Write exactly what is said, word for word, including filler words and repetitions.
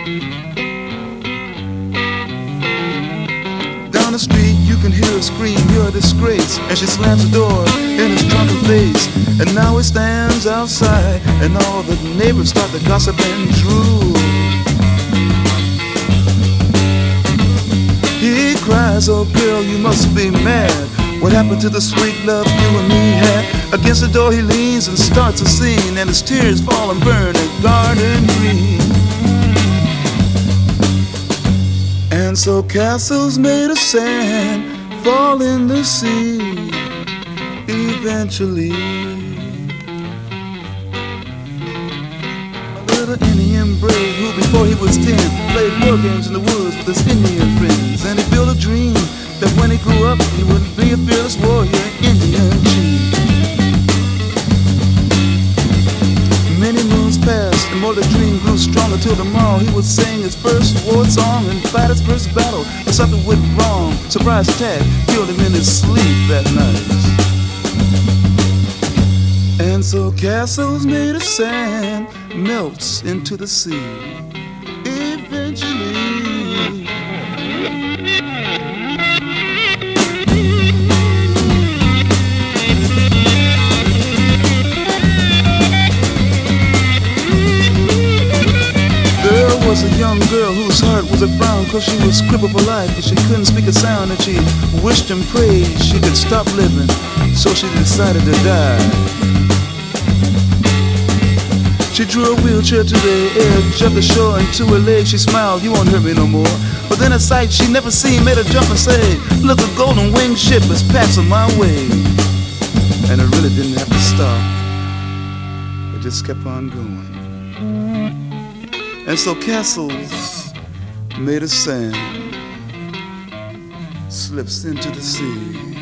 Down the street you can hear her scream, you're a disgrace. And she slams the door in his drunken face. And now he stands outside, and all the neighbors start to gossip and drool. He cries, oh girl, you must be mad. What happened to the sweet love you and me had? Against the door he leans and starts a scene, and his tears fall and burn a garden green. And so castles made of sand fall in the sea eventually. A little Indian brave who before he was ten played war games in the woods with his Indian friends. And he built a dream that when he grew up he would be a fearless warrior, Indian chief. Many moons passed and more the dream grew stronger till tomorrow he would sing his first war song and fight his first battle. But something went wrong, surprise attack killed him in his sleep that night. And so castles made of sand melts into the sea eventually. There was a young girl whose heart was a frown, cause she was crippled for life and she couldn't speak a sound, and she wished and prayed she could stop living, so she decided to die. She drew a wheelchair to the edge of the shore, and to her leg she smiled, you won't hurt me no more. But then a sight she never seen made her jump and say, look, a golden winged ship is passing my way. And it really didn't have to stop, it just kept on going. And so castles made of sand slips into the sea.